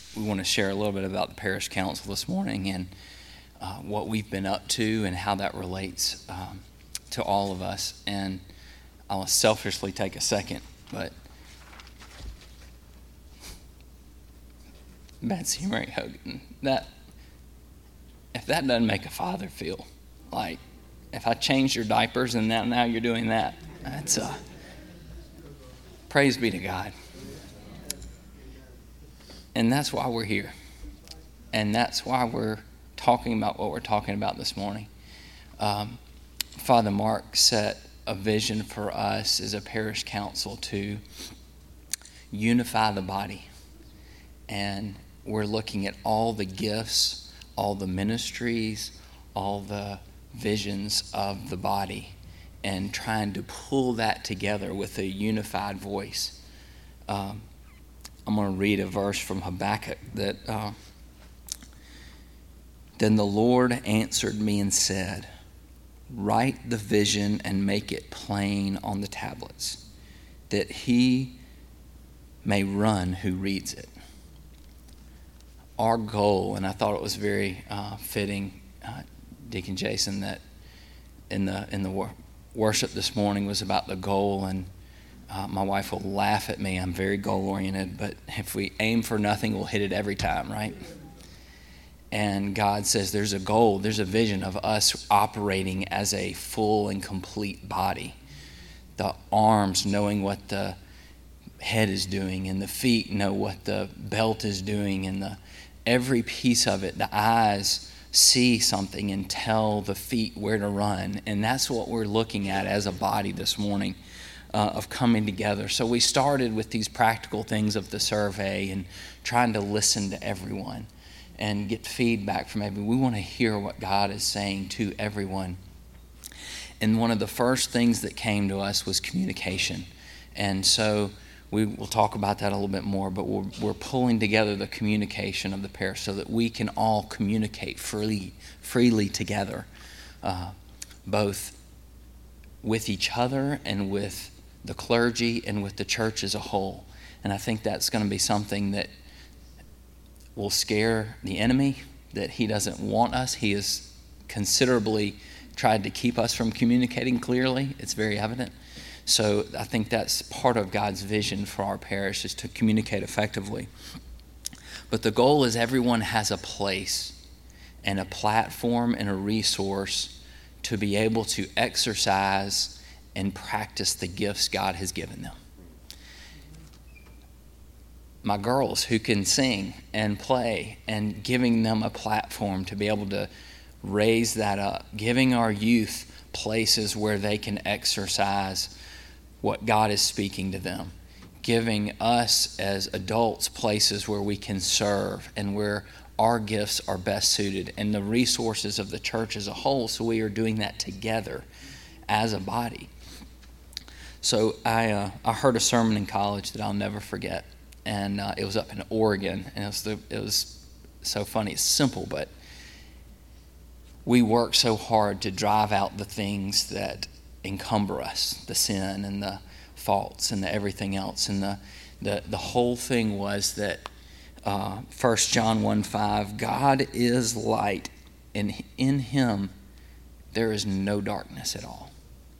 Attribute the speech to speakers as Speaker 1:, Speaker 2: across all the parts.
Speaker 1: we want to share a little bit about the parish council this morning and what we've been up to and how that relates to all of us. And I'll selfishly take a second, but Betsy Mary Hogan, if that doesn't make a father feel like, if I changed your diapers and now you're doing that, that's praise be to God. And that's why we're here. And that's why we're talking about what we're talking about this morning. Father Mark set a vision for us as a parish council to unify the body. And we're looking at all the gifts, all the ministries, all the visions of the body, and trying to pull that together with a unified voice. I'm going to read a verse from Habakkuk that, Then the Lord answered me and said, write the vision and make it plain on the tablets, that he may run who reads it. Our goal, and I thought it was very fitting, Deacon Jason, that in the worship this morning was about the goal, and my wife will laugh at me. I'm very goal-oriented, but if we aim for nothing, we'll hit it every time, right? And God says there's a goal, there's a vision of us operating as a full and complete body. The arms knowing what the head is doing, and the feet know what the belt is doing, and every piece of it. The eyes see something and tell the feet where to run. And that's what we're looking at as a body this morning, of coming together. So we started with these practical things of the survey and trying to listen to everyone and get feedback from everyone. We want to hear what God is saying to everyone. And one of the first things that came to us was communication. And so we will talk about that a little bit more, but we're pulling together the communication of the parish so that we can all communicate freely together, both with each other and with the clergy and with the church as a whole. And I think that's going to be something that will scare the enemy, that he doesn't want us. He has considerably tried to keep us from communicating clearly. It's very evident. So I think that's part of God's vision for our parish, is to communicate effectively. But the goal is everyone has a place and a platform and a resource to be able to exercise and practice the gifts God has given them. My girls who can sing and play, and giving them a platform to be able to raise that up, giving our youth places where they can exercise what God is speaking to them, giving us as adults places where we can serve and where our gifts are best suited, and the resources of the church as a whole, so we are doing that together as a body. So I heard a sermon in college that I'll never forget, and it was up in Oregon, and it was so funny. It's simple, but we work so hard to drive out the things that encumber us, the sin and the faults and the everything else. And the whole thing was that 1 John 1:5, God is light, and in him there is no darkness at all.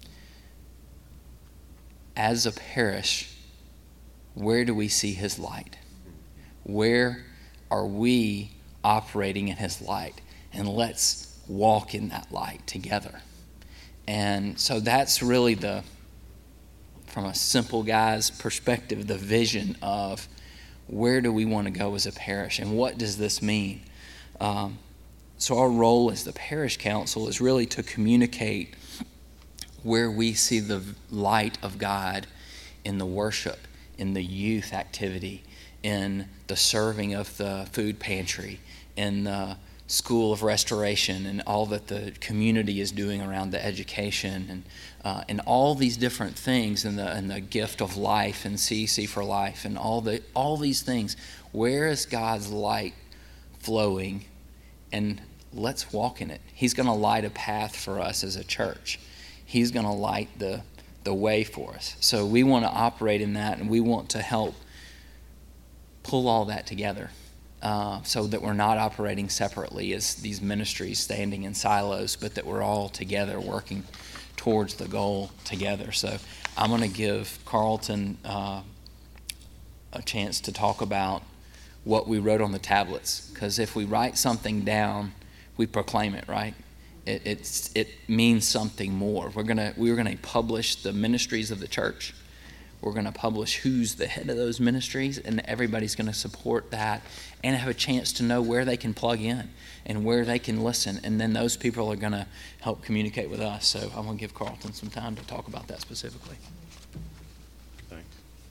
Speaker 1: As a parish, where do we see his light? Where are we operating in his light? And let's walk in that light together. And so that's really from a simple guy's perspective, the vision of where do we want to go as a parish, and what does this mean? So our role as the parish council is really to communicate where we see the light of God in the worship, in the youth activity, in the serving of the food pantry, in the school of restoration, and all that the community is doing around the education, and all these different things, and the gift of life, and CC for life, and all these things. Where is God's light flowing? And let's walk in it. He's going to light a path for us as a church. He's going to light the way for us. So we want to operate in that, and we want to help pull all that together so that we're not operating separately as these ministries standing in silos, but that we're all together working towards the goal together. So I'm going to give Carlton a chance to talk about what we wrote on the tablets, because if we write something down, we proclaim it, right? It means something more. We're gonna publish the ministries of the church. We're going to publish who's the head of those ministries, and everybody's going to support that and have a chance to know where they can plug in and where they can listen. And then those people are going to help communicate with us. So I'm going to give Carlton some time to talk about that specifically.
Speaker 2: Thanks.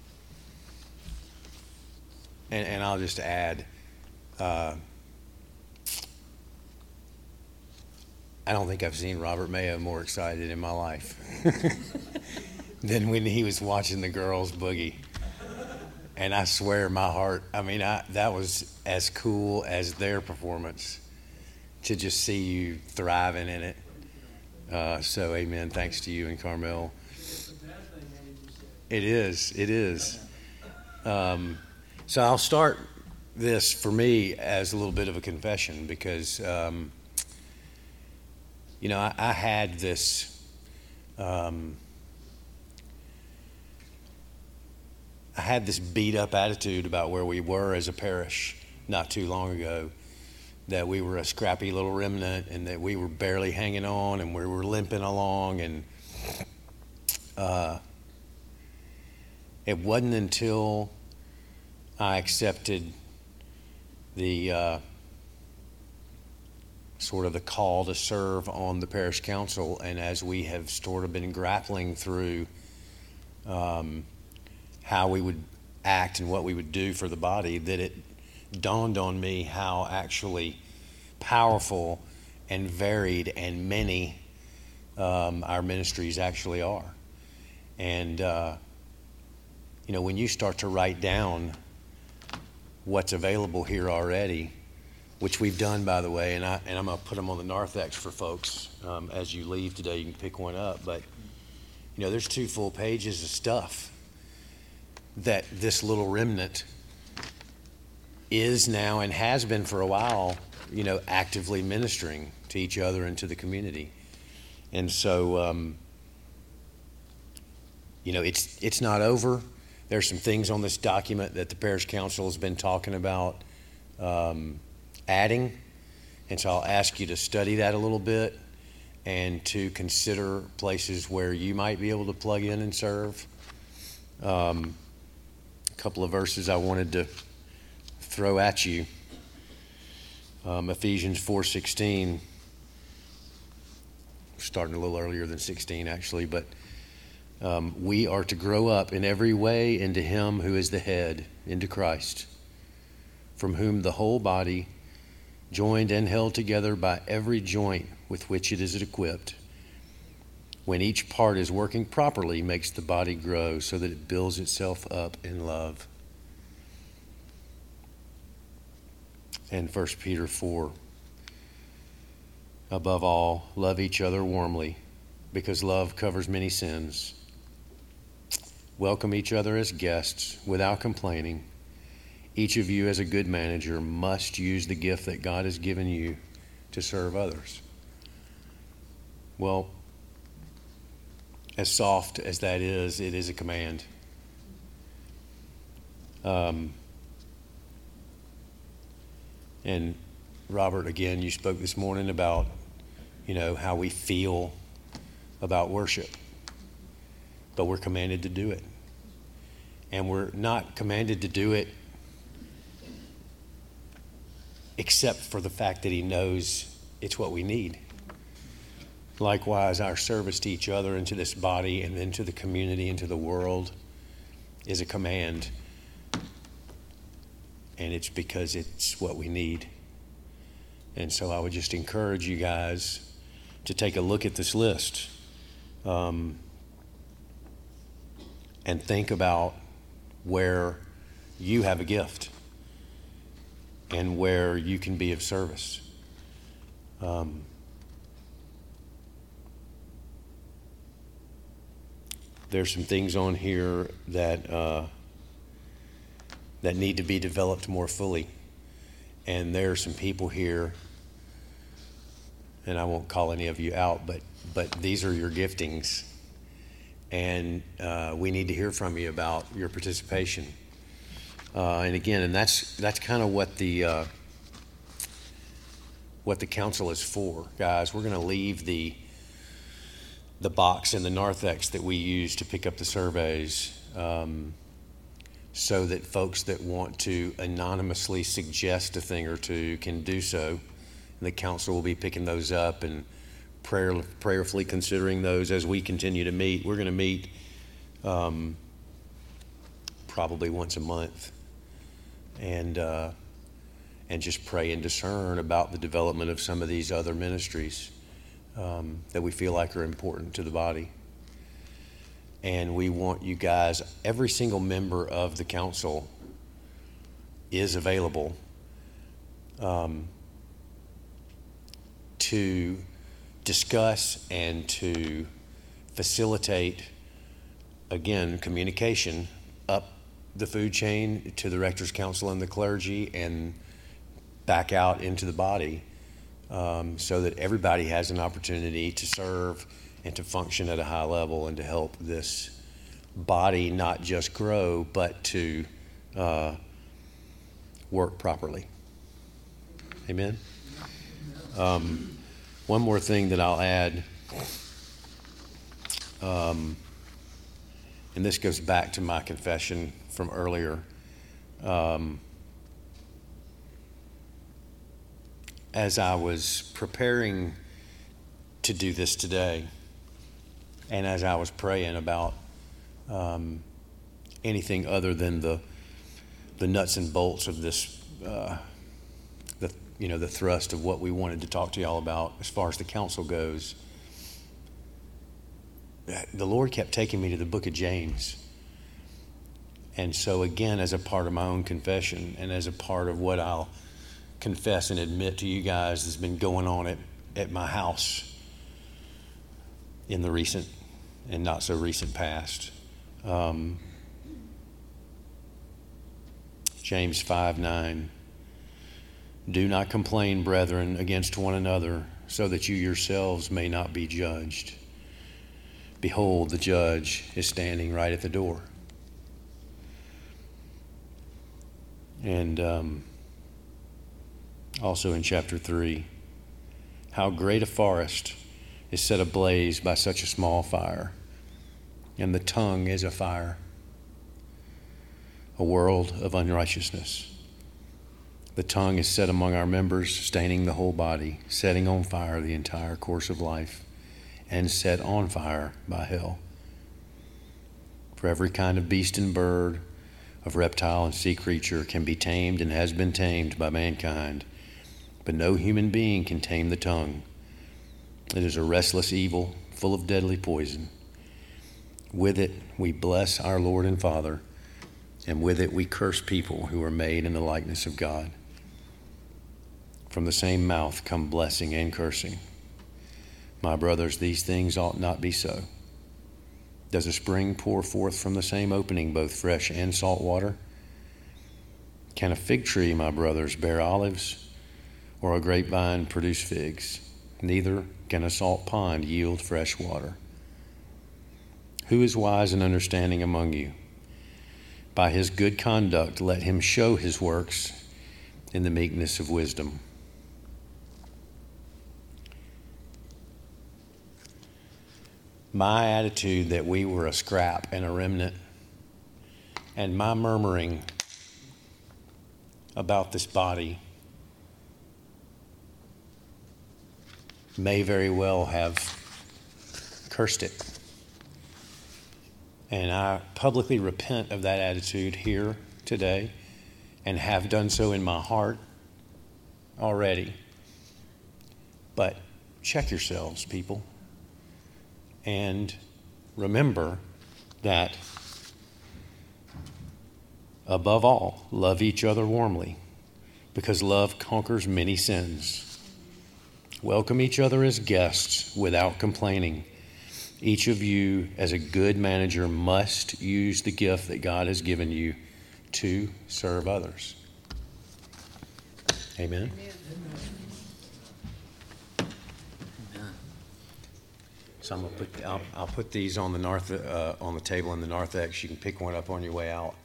Speaker 2: And I'll just add, I don't think I've seen Robert Mayo more excited in my life than when he was watching the girls boogie. And I swear my heart, that was as cool as their performance, to just see you thriving in it. So amen, thanks to you and Carmel. It is. So I'll start this for me as a little bit of a confession, because I had this beat up attitude about where we were as a parish not too long ago, that we were a scrappy little remnant and that we were barely hanging on and we were limping along. And it wasn't until I accepted the sort of the call to serve on the parish council, and as we have sort of been grappling through how we would act and what we would do for the body, that it dawned on me how actually powerful and varied and many our ministries actually are. And when you start to write down what's available here already, which we've done, by the way, and I'm going to put them on the narthex for folks as you leave today. You can pick one up, but there's 2 full pages of stuff that this little remnant is now and has been for a while, actively ministering to each other and to the community. And so, it's not over. There's some things on this document that the parish council has been talking about adding. And so I'll ask you to study that a little bit and to consider places where you might be able to plug in and serve. Couple of verses I wanted to throw at you. Ephesians 4:16, starting a little earlier than 16 actually, but we are to grow up in every way into Him who is the head, into Christ, from whom the whole body, joined and held together by every joint with which it is equipped, when each part is working properly, makes the body grow so that it builds itself up in love. And 1 Peter 4, above all, love each other warmly, because love covers many sins. Welcome each other as guests without complaining. Each of you, as a good manager, must use the gift that God has given you to serve others. Well, as soft as that is, it is a command. And Robert, again, you spoke this morning about, how we feel about worship, but we're commanded to do it. And we're not commanded to do it except for the fact that He knows it's what we need. Likewise, our service to each other and to this body and then to the community and to the world is a command. And it's because it's what we need. And so I would just encourage you guys to take a look at this list and think about where you have a gift and where you can be of service. There's some things on here that need to be developed more fully. And there are some people here, and I won't call any of you out, but these are your giftings. And we need to hear from you about your participation. And again, and that's kind of what the council is for, guys. We're going to leave the box in the narthex that we use to pick up the surveys, so that folks that want to anonymously suggest a thing or two can do so. And the council will be picking those up and prayerfully considering those as we continue to meet. We're going to meet probably once a month, and just pray and discern about the development of some of these other ministries that we feel like are important to the body. And we want you guys, every single member of the council is available to discuss and to facilitate, again, communication up the food chain to the Rector's Council and the clergy and back out into the body, so that everybody has an opportunity to serve and to function at a high level and to help this body not just grow, but to work properly. Amen? One more thing that I'll add, and this goes back to my confession from earlier. As I was preparing to do this today, and as I was praying about anything other than the nuts and bolts of this, the thrust of what we wanted to talk to y'all about as far as the council goes, the Lord kept taking me to the book of James. And so again, as a part of my own confession and as a part of what I'll confess and admit to you guys has been going on at my house in the recent and not so recent past. James 5:9. Do not complain, brethren, against one another, so that you yourselves may not be judged. Behold, the judge is standing right at the door. And also in chapter 3, how great a forest is set ablaze by such a small fire, and the tongue is a fire, a world of unrighteousness. The tongue is set among our members, staining the whole body, setting on fire the entire course of life, and set on fire by hell. For every kind of beast and bird, of reptile and sea creature can be tamed and has been tamed by mankind, but no human being can tame the tongue. It is a restless evil, full of deadly poison. With it we bless our Lord and Father, and with it we curse people who are made in the likeness of God. From the same mouth come blessing and cursing. My brothers, these things ought not be so. Does a spring pour forth from the same opening both fresh and salt water? Can a fig tree, my brothers, bear olives, or a grapevine produce figs? Neither can a salt pond yield fresh water. Who is wise and understanding among you? By his good conduct let him show his works in the meekness of wisdom. My attitude that we were a scrap and a remnant, and my murmuring about this body may very well have cursed it. And I publicly repent of that attitude here today and have done so in my heart already. But check yourselves, people. And remember that, above all, love each other warmly, because love conquers many sins. Welcome each other as guests without complaining. Each of you, as a good manager, must use the gift that God has given you to serve others. Amen. So I'm gonna I'll put these on the on the table in the narthex. You can pick one up on your way out.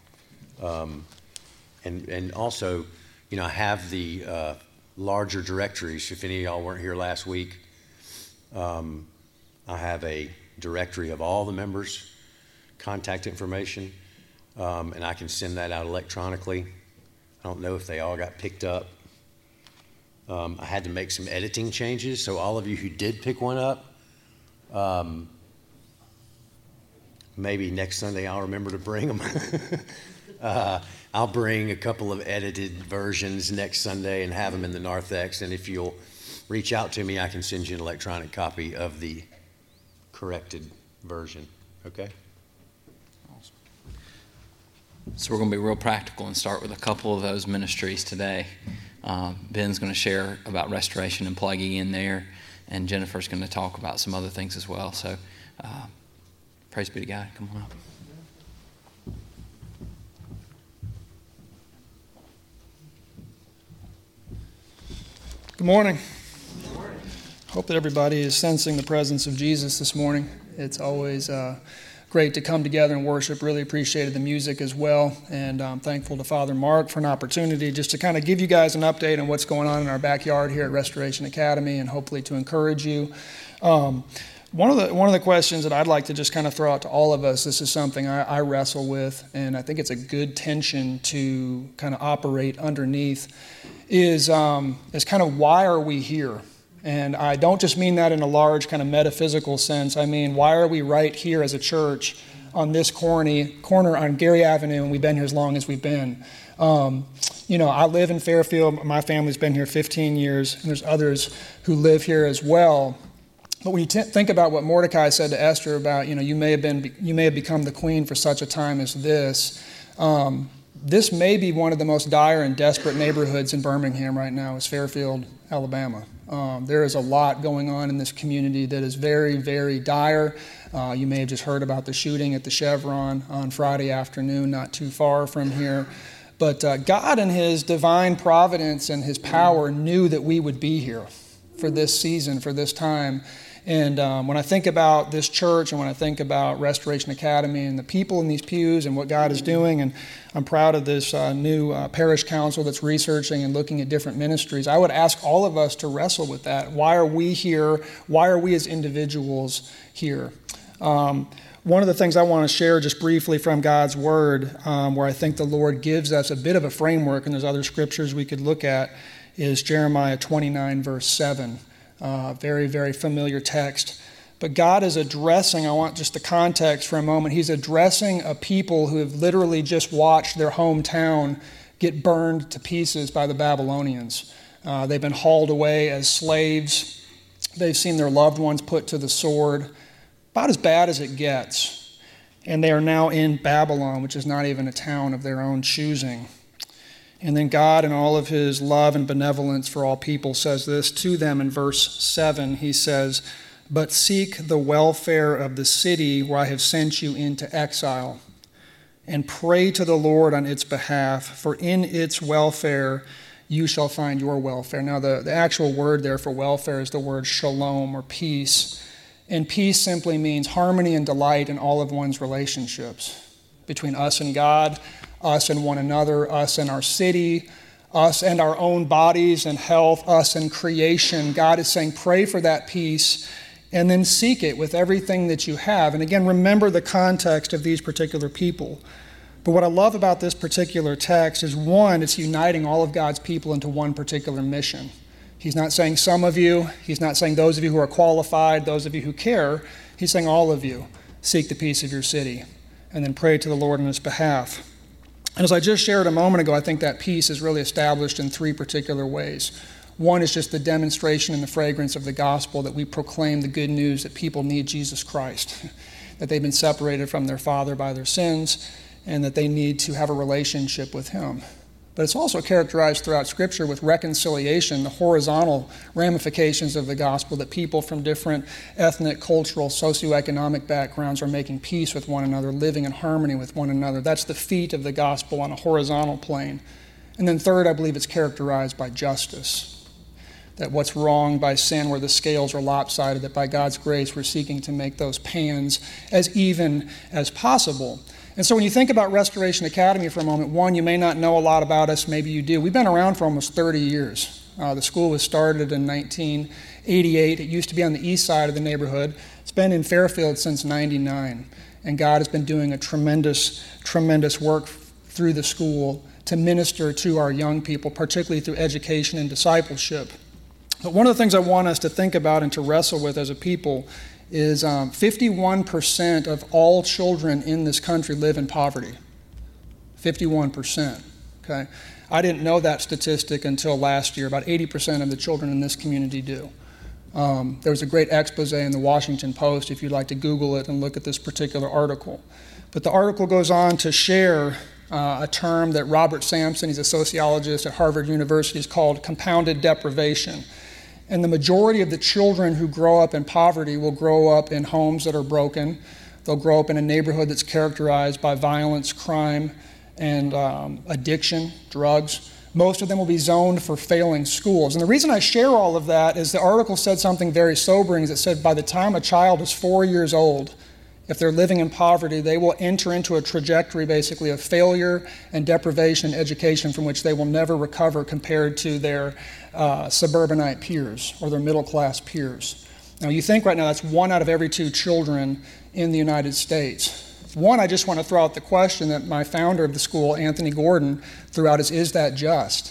Speaker 2: And also, you know, I have the larger directories. If any of y'all weren't here last week, I have a directory of all the members' contact information, and I can send that out electronically. I don't know if they all got picked up. I had to make some editing changes, so all of you who did pick one up, maybe next Sunday I'll remember to bring them. I'll bring a couple of edited versions next Sunday and have them in the narthex, and if you'll reach out to me, I can send you an electronic copy of the corrected version. Okay?
Speaker 1: Awesome. So we're going to be real practical and start with a couple of those ministries today. Ben's going to share about restoration and plugging in there, and Jennifer's going to talk about some other things as well. So praise be to God. Come on up.
Speaker 3: Good morning. Hope that everybody is sensing the presence of Jesus this morning. It's always great to come together and worship. Really appreciated the music as well, and I'm thankful to Father Mark for an opportunity just to kind of give you guys an update on what's going on in our backyard here at Restoration Academy, and hopefully to encourage you. One of the questions that I'd like to just kind of throw out to all of us, this is something I wrestle with, and I think it's a good tension to kind of operate underneath, is kind of why are we here? And I don't just mean that in a large kind of metaphysical sense. I mean, why are we right here as a church on this corner on Gary Avenue, and we've been here as long as we've been? You know, I live in Fairfield. My family's been here 15 years, and there's others who live here as well. But when you think about what Mordecai said to Esther about, you know, you may have become the queen for such a time as this. This may be one of the most dire and desperate neighborhoods in Birmingham right now, is Fairfield, Alabama. There is a lot going on in this community that is very, very dire. You may have just heard about the shooting at the Chevron on Friday afternoon, not too far from here. But God in His divine providence and His power knew that we would be here for this season, for this time. And when I think about this church and when I think about Restoration Academy and the people in these pews and what God is doing, and I'm proud of this new parish council that's researching and looking at different ministries, I would ask all of us to wrestle with that. Why are we here? Why are we as individuals here? One of the things I want to share just briefly from God's Word, where I think the Lord gives us a bit of a framework, and there's other scriptures we could look at, is Jeremiah 29, verse 7. Very, very familiar text. But God is addressing, I want just the context for a moment, He's addressing a people who have literally just watched their hometown get burned to pieces by the Babylonians. They've been hauled away as slaves. They've seen their loved ones put to the sword. About as bad as it gets. And they are now in Babylon, which is not even a town of their own choosing. And then God, in all of His love and benevolence for all people, says this to them in verse 7. He says, "But seek the welfare of the city where I have sent you into exile, and pray to the Lord on its behalf, for in its welfare you shall find your welfare." Now, the actual word there for welfare is the word shalom, or peace. And peace simply means harmony and delight in all of one's relationships between us and God, us and one another, us and our city, us and our own bodies and health, us and creation. God is saying, pray for that peace and then seek it with everything that you have. And again, remember the context of these particular people. But what I love about this particular text is, one, it's uniting all of God's people into one particular mission. He's not saying some of you. He's not saying those of you who are qualified, those of you who care. He's saying all of you, seek the peace of your city and then pray to the Lord on His behalf. And as I just shared a moment ago, I think that peace is really established in three particular ways. One is just the demonstration and the fragrance of the gospel, that we proclaim the good news that people need Jesus Christ, that they've been separated from their Father by their sins, and that they need to have a relationship with Him. But it's also characterized throughout Scripture with reconciliation, the horizontal ramifications of the gospel, that people from different ethnic, cultural, socioeconomic backgrounds are making peace with one another, living in harmony with one another. That's the feet of the gospel on a horizontal plane. And then third, I believe it's characterized by justice. That what's wrong by sin, where the scales are lopsided, that by God's grace we're seeking to make those pans as even as possible. And so when you think about Restoration Academy for a moment, one, you may not know a lot about us, maybe you do. We've been around for almost 30 years. The school was started in 1988. It used to be on the east side of the neighborhood. It's been in Fairfield since 99. And God has been doing a tremendous, tremendous work through the school to minister to our young people, particularly through education and discipleship. But one of the things I want us to think about and to wrestle with as a people is 51% of all children in this country live in poverty. 51%, okay? I didn't know that statistic until last year. About 80% of the children in this community do. There was a great expose in the Washington Post, if you'd like to Google it and look at this particular article. But the article goes on to share a term that Robert Sampson, he's a sociologist at Harvard University, has called compounded deprivation. And the majority of the children who grow up in poverty will grow up in homes that are broken. They'll grow up in a neighborhood that's characterized by violence, crime, and addiction, drugs. Most of them will be zoned for failing schools. And the reason I share all of that is the article said something very sobering. It said by the time a child is 4 years old, if they're living in poverty, they will enter into a trajectory basically of failure and deprivation in education from which they will never recover compared to their suburbanite peers or their middle-class peers. Now you think right now that's 1 out of every 2 children in the United States. One, I just want to throw out the question that my founder of the school, Anthony Gordon, threw out is that just?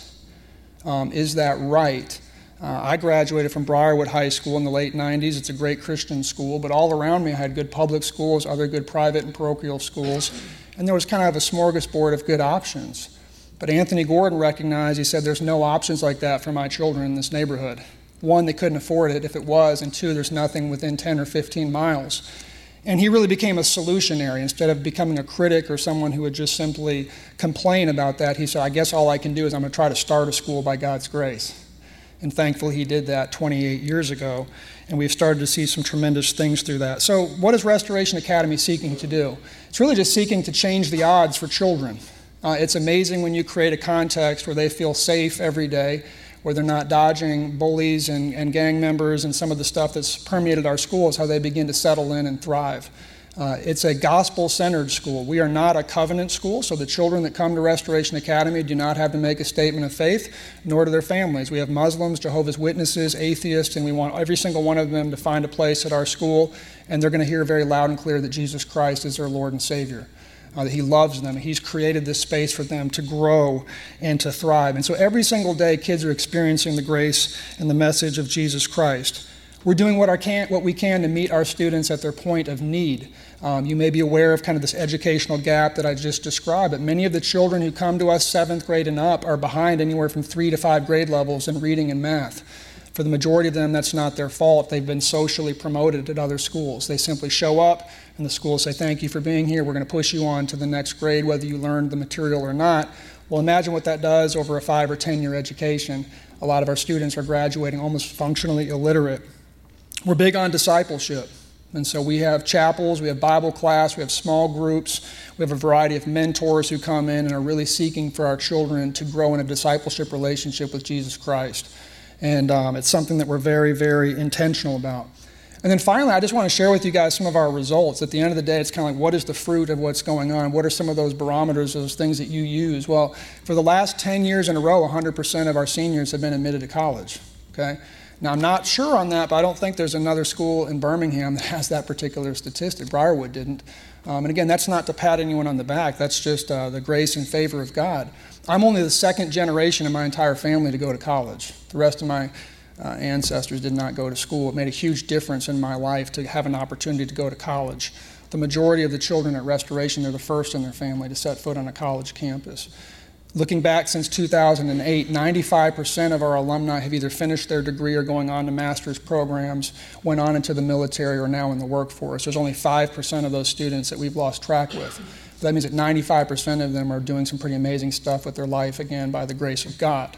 Speaker 3: Is that right? I graduated from Briarwood High School in the late 90s. It's a great Christian school, but all around me I had good public schools, other good private and parochial schools, and there was kind of a smorgasbord of good options. But Anthony Gordon recognized, he said, there's no options like that for my children in this neighborhood. 1, they couldn't afford it if it was, and 2, there's nothing within 10 or 15 miles. And he really became a solutionary. Instead of becoming a critic or someone who would just simply complain about that, he said, I guess all I can do is I'm going to try to start a school by God's grace. And thankfully he did that 28 years ago, and we've started to see some tremendous things through that. So what is Restoration Academy seeking to do? It's really just seeking to change the odds for children. It's amazing when you create a context where they feel safe every day, where they're not dodging bullies and gang members and some of the stuff that's permeated our schools, how they begin to settle in and thrive. It's a gospel-centered school. We are not a covenant school, so the children that come to Restoration Academy do not have to make a statement of faith, nor do their families. We have Muslims, Jehovah's Witnesses, atheists, and we want every single one of them to find a place at our school, and they're going to hear very loud and clear that Jesus Christ is their Lord and Savior. That he loves them. He's created this space for them to grow and to thrive. And so every single day, kids are experiencing the grace and the message of Jesus Christ. We're doing what we can to meet our students at their point of need. You may be aware of kind of this educational gap that I just described, but many of the children who come to us 7th grade and up are behind anywhere from 3 to 5 grade levels in reading and math. For the majority of them, that's not their fault. They've been socially promoted at other schools. They simply show up, and the schools say, thank you for being here. We're going to push you on to the next grade, whether you learned the material or not. Well, imagine what that does over a 5 or 10-year education. A lot of our students are graduating almost functionally illiterate. We're big on discipleship. And so we have chapels, we have Bible class, we have small groups, we have a variety of mentors who come in and are really seeking for our children to grow in a discipleship relationship with Jesus Christ. And it's something that we're very, very intentional about. And then finally, I just want to share with you guys some of our results. At the end of the day, it's kind of like, what is the fruit of what's going on? What are some of those barometers, those things that you use? Well, for the last 10 years in a row, 100% of our seniors have been admitted to college. Okay? Now, I'm not sure on that, but I don't think there's another school in Birmingham that has that particular statistic. Briarwood didn't. And again, that's not to pat anyone on the back. That's just the grace and favor of God. I'm only the 2nd generation in my entire family to go to college. The rest of my ancestors did not go to school. It made a huge difference in my life to have an opportunity to go to college. The majority of the children at Restoration, they're the first in their family to set foot on a college campus. Looking back since 2008, 95% of our alumni have either finished their degree or going on to master's programs, went on into the military, or now in the workforce. There's only 5% of those students that we've lost track with. That means that 95% of them are doing some pretty amazing stuff with their life, again, by the grace of God.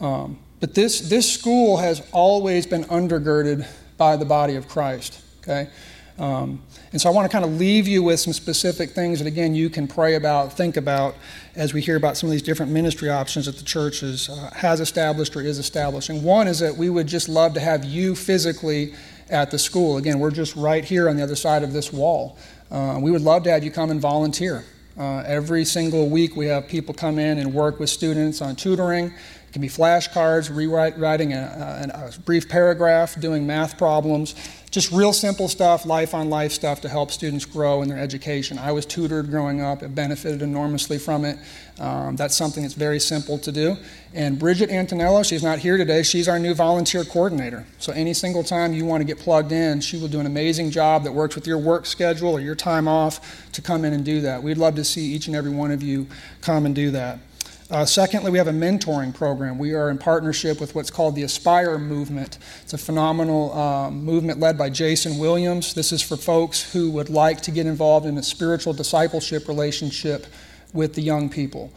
Speaker 3: But this school has always been undergirded by the body of Christ, okay? And so I want to kind of leave you with some specific things that, again, you can pray about, think about, as we hear about some of these different ministry options that the church has established or is establishing. One is that we would just love to have you physically at the school. Again, we're just right here on the other side of this wall. We would love to have you come and volunteer. Every single week we have people come in and work with students on tutoring. It can be flashcards, rewriting a brief paragraph, doing math problems, just real simple stuff, life-on-life stuff to help students grow in their education. I was tutored growing up. It benefited enormously from it. That's something that's very simple to do. And Bridget Antonello, she's not here today. She's our new volunteer coordinator. So any single time you want to get plugged in, she will do an amazing job that works with your work schedule or your time off to come in and do that. We'd love to see each and every one of you come and do that. Secondly, we have a mentoring program. We are in partnership with what's called the Aspire movement. It's a phenomenal movement led by Jason Williams. This is for folks who would like to get involved in a spiritual discipleship relationship with the young people.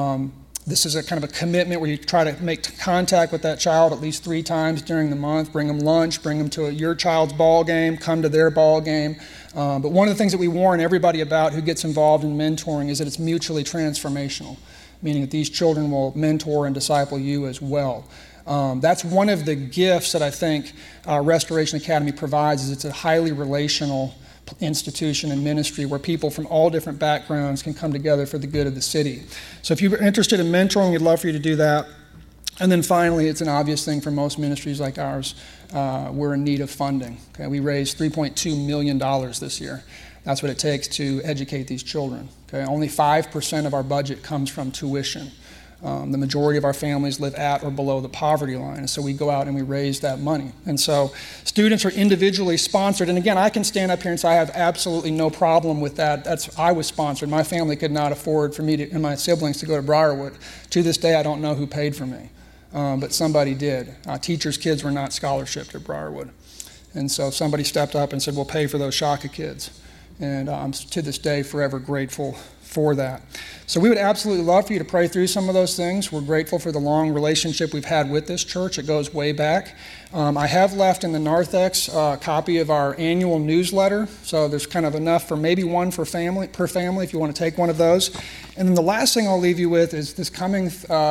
Speaker 3: This is a kind of a commitment where you try to make contact with that child at least 3 times during the month, bring them lunch, bring them to your child's ball game, come to their ball game. But one of the things that we warn everybody about who gets involved in mentoring is that it's mutually transformational, meaning that these children will mentor and disciple you as well. That's one of the gifts that I think Restoration Academy provides, is it's a highly relational institution and ministry where people from all different backgrounds can come together for the good of the city. So if you're interested in mentoring, we'd love for you to do that. And then finally, it's an obvious thing for most ministries like ours, we're in need of funding. Okay? We raised $3.2 million this year. That's what it takes to educate these children. Okay? Only 5% of our budget comes from tuition. The majority of our families live at or below the poverty line, and so we go out and we raise that money. And so students are individually sponsored, and again, I can stand up here and say I have absolutely no problem with that. I was sponsored. My family could not afford for me and my siblings to go to Briarwood. To this day, I don't know who paid for me, but somebody did. Teachers' kids were not scholarshiped at Briarwood. And so somebody stepped up and said, we'll pay for those Shaka kids. And I'm to this day forever grateful for that. So we would absolutely love for you to pray through some of those things. We're grateful for the long relationship we've had with this church. It goes way back. I have left in the narthex a copy of our annual newsletter. So there's kind of enough for maybe one per family if you want to take one of those. And then the last thing I'll leave you with is this coming,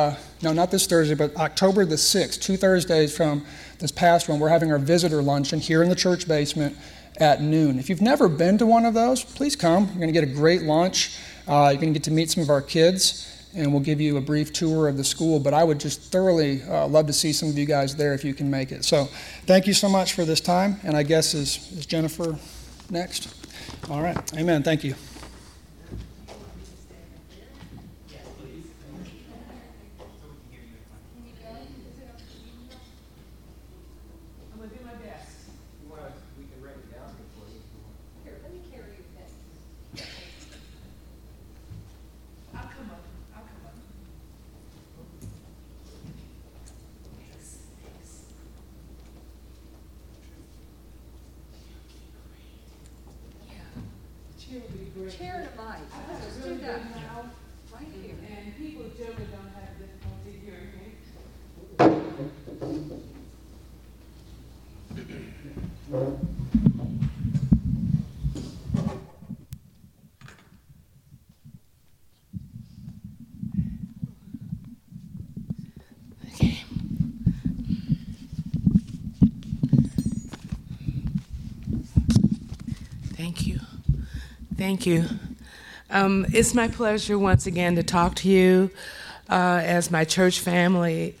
Speaker 3: not this Thursday, but October the 6th, 2 Thursdays from this past one, we're having our visitor luncheon here in the church basement at noon. If you've never been to one of those, please come. You're going to get a great lunch. You're going to get to meet some of our kids, and we'll give you a brief tour of the school. But I would just thoroughly love to see some of you guys there if you can make it. So thank you so much for this time. And I guess is Jennifer next? All right. Amen. Thank you.
Speaker 4: Chair and a mic. Let's do that. Right here.
Speaker 5: And people generally don't have difficulty hearing me. Okay. Thank you. Thank you. It's my pleasure once again to talk to you as my church family.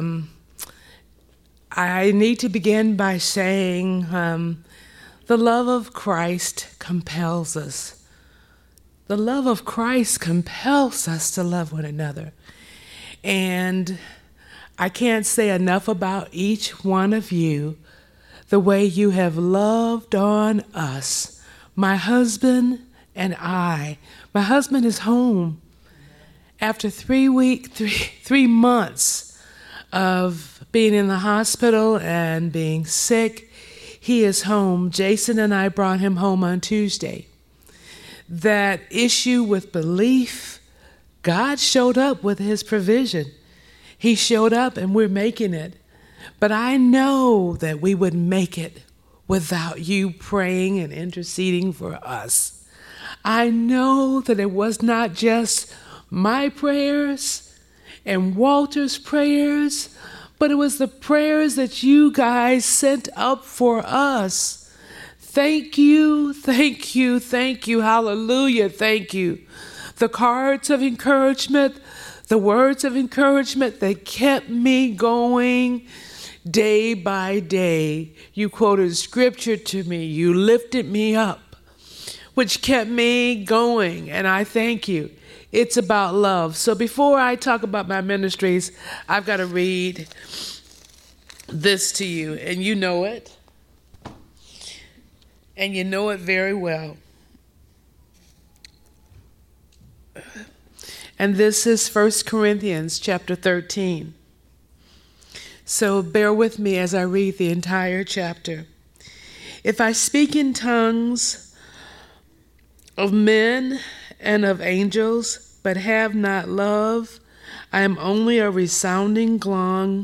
Speaker 5: I need to begin by saying the love of Christ compels us. The love of Christ compels us to love one another. And I can't say enough about each one of you, the way you have loved on us. My husband and I. My husband is home after 3 months of being in the hospital and being sick. He is home. Jason and I brought him home on Tuesday. That issue with belief, God showed up with his provision. He showed up and we're making it. But I know that we would make it without you praying and interceding for us. I know that it was not just my prayers and Walter's prayers, but it was the prayers that you guys sent up for us. Thank you, thank you, thank you, hallelujah, thank you. The cards of encouragement, the words of encouragement that kept me going day by day. You quoted scripture to me, you lifted me up, which kept me going, and I thank you. It's about love. So before I talk about my ministries, I've got to read this to you, and you know it. And you know it very well. And this is 1 Corinthians chapter 13. So bear with me as I read the entire chapter. If I speak in tongues of men and of angels, but have not love, I am only a resounding gong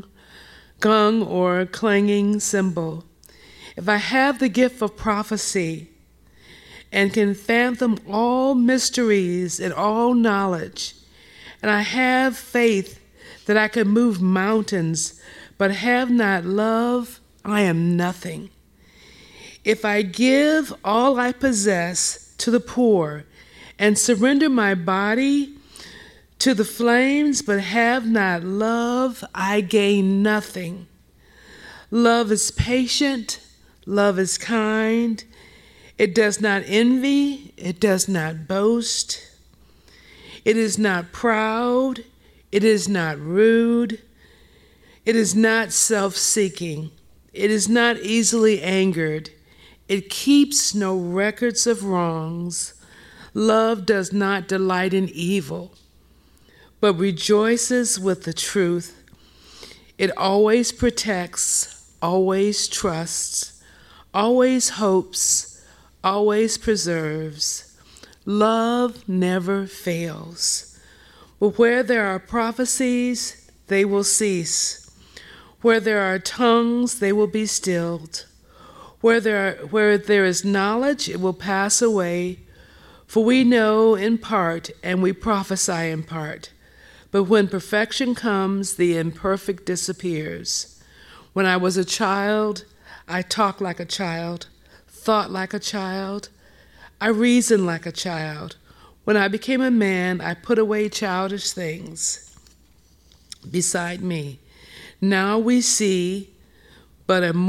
Speaker 5: or clanging cymbal. If I have the gift of prophecy and can fathom all mysteries and all knowledge, and I have faith that I can move mountains, but have not love, I am nothing. If I give all I possess to the poor and surrender my body to the flames, but have not love, I gain nothing. Love is patient. Love is kind. It does not envy. It does not boast. It is not proud. It is not rude. It is not self-seeking. It is not easily angered. It keeps no records of wrongs. Love does not delight in evil, but rejoices with the truth. It always protects, always trusts, always hopes, always preserves. Love never fails. But where there are prophecies, they will cease. Where there are tongues, they will be stilled. Where there is knowledge, it will pass away. For we know in part, and we prophesy in part. But when perfection comes, the imperfect disappears. When I was a child, I talked like a child, thought like a child. I reasoned like a child. When I became a man, I put away childish things beside me. Now we see but a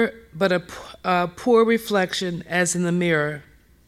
Speaker 5: poor reflection as in the mirror.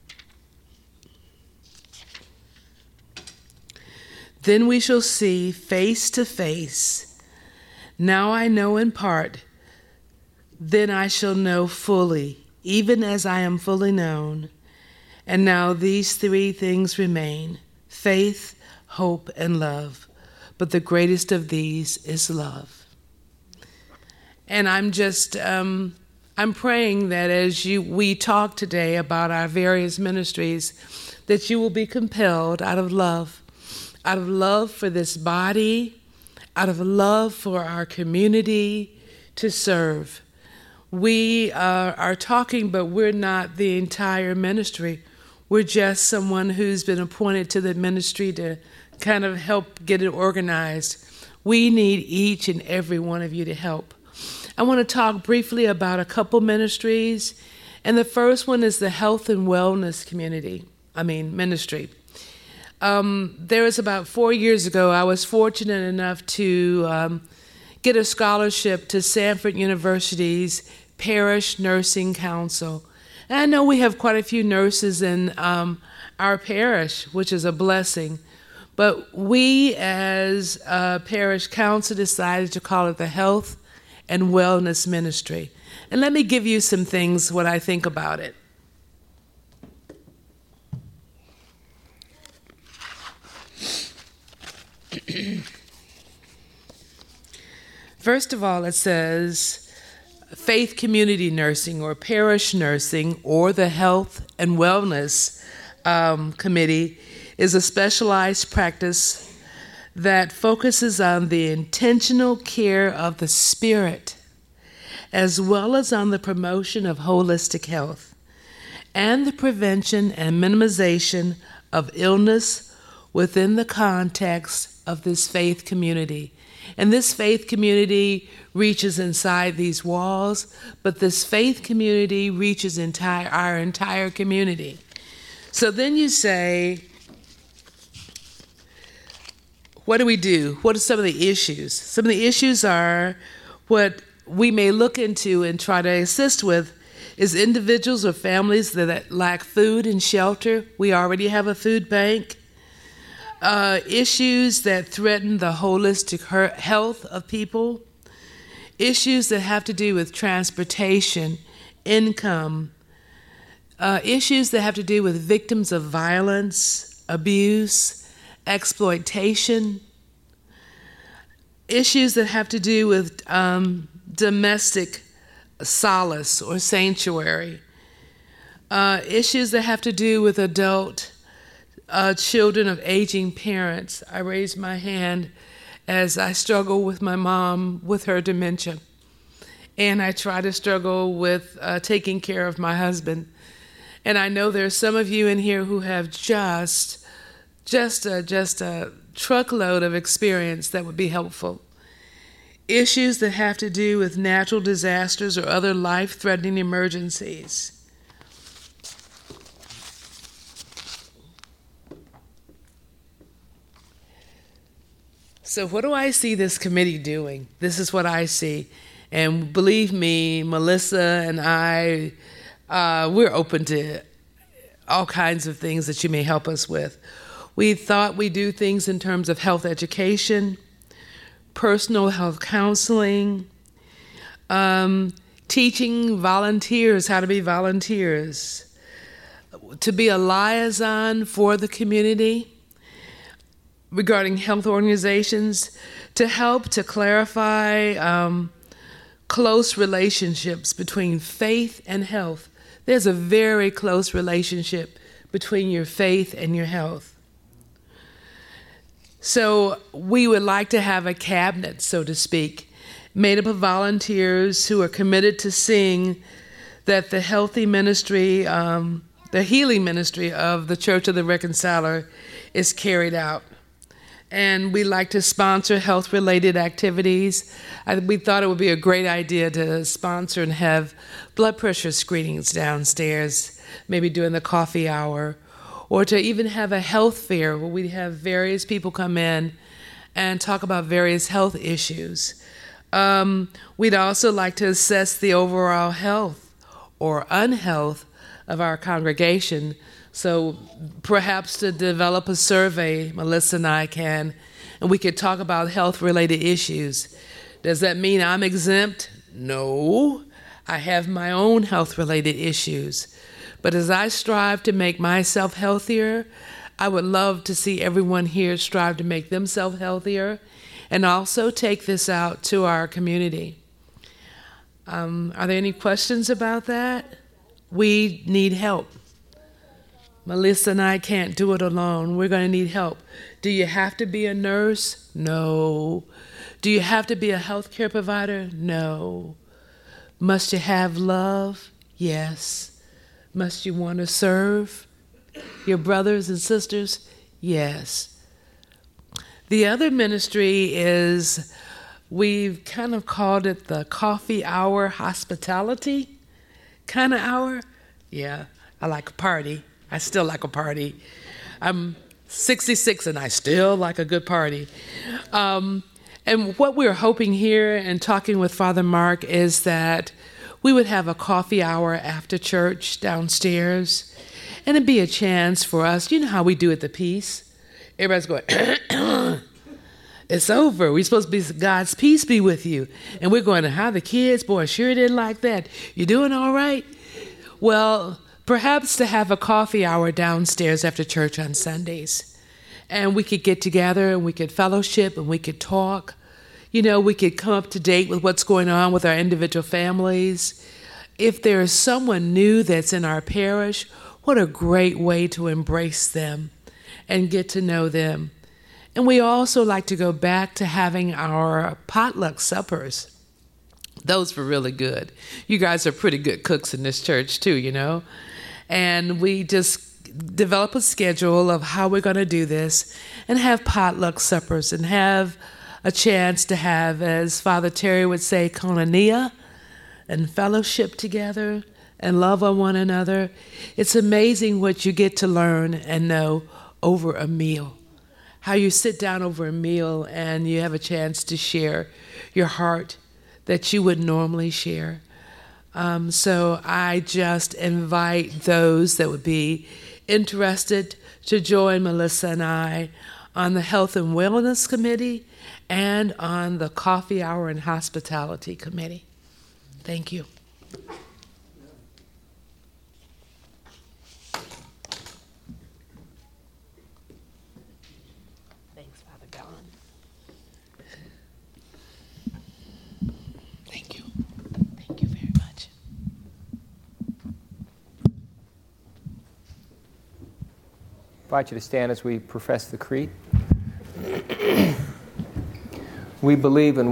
Speaker 5: Then we shall see face to face. Now I know in part, then I shall know fully, even as I am fully known. And now these three things remain: faith, hope, and love. But the greatest of these is love. And I'm praying that as we talk today about our various ministries, that you will be compelled out of love for this body, out of love for our community, to serve. We are talking, but we're not the entire ministry. We're just someone who's been appointed to the ministry to kind of help get it organized. We need each and every one of you to help. I want to talk briefly about a couple ministries, and the first one is the health and wellness ministry. There was about 4 years ago, I was fortunate enough to get a scholarship to Samford University's Parish Nursing Council. And I know we have quite a few nurses in our parish, which is a blessing. But we as a parish council decided to call it the Health and Wellness Ministry. And let me give you some things, what I think about it. First of all, it says Faith Community Nursing or Parish Nursing or the Health and Wellness Committee is a specialized practice that focuses on the intentional care of the spirit as well as on the promotion of holistic health and the prevention and minimization of illness within the context of this faith community. And this faith community reaches inside these walls, but this faith community reaches our entire community. So then you say, what do we do? What are some of the issues? Some of the issues are what we may look into and try to assist with is individuals or families that lack food and shelter. We already have a food bank. Issues that threaten the holistic health of people. Issues that have to do with transportation, income. Issues that have to do with victims of violence, abuse, exploitation. Issues that have to do with domestic solace or sanctuary. Issues that have to do with adult children of aging parents. I raise my hand as I struggle with my mom with her dementia. And I try to struggle with taking care of my husband. And I know there are some of you in here who have just a truckload of experience that would be helpful. Issues that have to do with natural disasters or other life-threatening emergencies. So what do I see this committee doing? This is what I see. And believe me, Melissa and I, we're open to all kinds of things that you may help us with. We thought we do things in terms of health education, personal health counseling, teaching volunteers how to be volunteers, to be a liaison for the community regarding health organizations, to help to clarify close relationships between faith and health. There's a very close relationship between your faith and your health. So we would like to have a cabinet, so to speak, made up of volunteers who are committed to seeing that the healthy ministry, the healing ministry of the Church of the Reconciler is carried out. And we like to sponsor health-related activities. We thought it would be a great idea to sponsor and have blood pressure screenings downstairs, maybe during the coffee hour, or to even have a health fair where we have various people come in and talk about various health issues. We'd also like to assess the overall health or unhealth of our congregation. So perhaps to develop a survey, Melissa and I can, and we could talk about health-related issues. Does that mean I'm exempt? No. I have my own health-related issues. But as I strive to make myself healthier, I would love to see everyone here strive to make themselves healthier and also take this out to our community. Are there any questions about that? We need help. Melissa and I can't do it alone. We're going to need help. Do you have to be a nurse? No. Do you have to be a healthcare provider? No. Must you have love? Yes. Must you want to serve your brothers and sisters? Yes. The other ministry is, we've kind of called it the coffee hour hospitality kind of hour. Yeah, I like a party. I still like a party. I'm 66 and I still like a good party. And what we're hoping here and talking with Father Mark is that we would have a coffee hour after church downstairs, and it'd be a chance for us. You know how we do at the Peace? Everybody's going, it's over. We're supposed to be, God's peace be with you. And we're going, how the kids? Boy, sure didn't like that. You doing all right? Well, perhaps to have a coffee hour downstairs after church on Sundays. And we could get together and we could fellowship and we could talk. You know, we could come up to date with what's going on with our individual families. If there is someone new that's in our parish, what a great way to embrace them and get to know them. And we also like to go back to having our potluck suppers. Those were really good. You guys are pretty good cooks in this church too, you know. And we just develop a schedule of how we're going to do this and have potluck suppers and have a chance to have, as Father Terry would say, koinonia and fellowship together and love on one another. It's amazing what you get to learn and know over a meal. How you sit down over a meal and you have a chance to share your heart that you would normally share. So I just invite those that would be interested to join Melissa and I on the Health and Wellness Committee and on the Coffee Hour and Hospitality Committee. Thank you. Thanks, Father Don. Thank you. Thank you very much.
Speaker 6: I invite you to stand as we profess the creed. We believe in